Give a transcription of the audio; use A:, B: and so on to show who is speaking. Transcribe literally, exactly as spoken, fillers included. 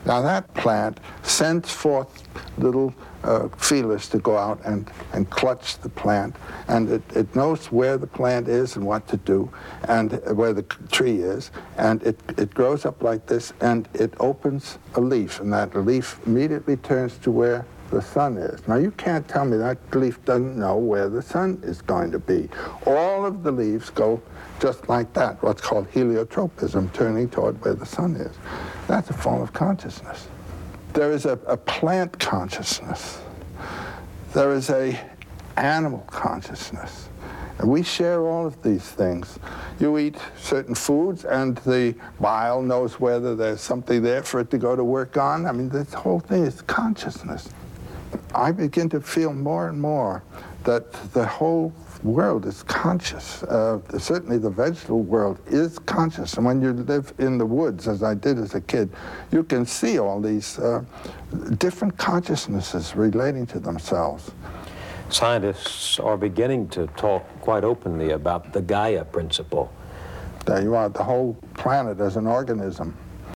A: Now that plant sends forth little uh, feelers to go out and, and clutch the plant, and it, it knows where the plant is and what to do, and where the tree is, and it, it grows up like this, and it opens a leaf, and that leaf immediately turns to where the sun is. Now you can't tell me that leaf doesn't know where the sun is going to be. All of the leaves go just like that, what's called heliotropism, turning toward where the sun is. That's a form of consciousness. There is a, a plant consciousness. There is a animal consciousness. And we share all of these things. You eat certain foods, and the bile knows whether there's something there for it to go to work on. I mean, this whole thing is consciousness. I begin to feel more and more that the whole world is conscious. Uh, certainly the vegetable world is conscious. And when you live in the woods, as I did as a kid, you can see all these uh, different consciousnesses relating to themselves.
B: Scientists are beginning to talk quite openly about the Gaia principle.
A: There you are, the whole planet as an organism.